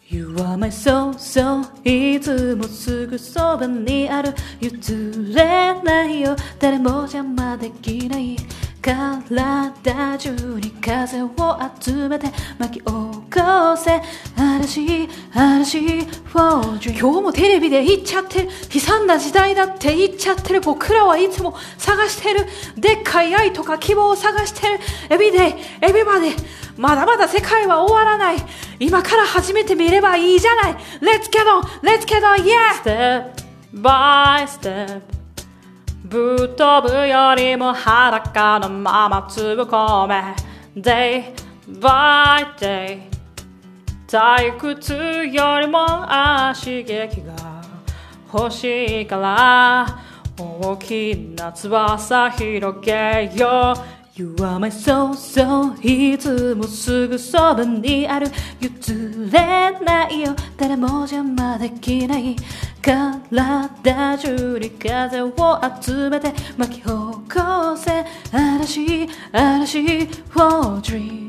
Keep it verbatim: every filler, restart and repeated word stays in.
You are my soul, so いつもすぐそばにある譲れないよ誰も邪魔できない体中に風を集めて巻き起こせ嵐嵐 for dream 今日もテレビで言っちゃってる悲惨な時代だって言っちゃってる僕らはいつも探してるでっかい愛とか希望を探してる Everyday everybody まだまだ世界は終わらない今から始めてみればいいじゃない Let's get on, let's get on, yeah! Step by step ぶっ飛ぶよりも裸のままつぶ込め Day by day 退屈よりも刺激が欲しいから大きな翼広げようYou are my soul, so いつもすぐそばにある譲れないよ誰も邪魔できない体中に風を集めて巻き起こせ嵐嵐 for dream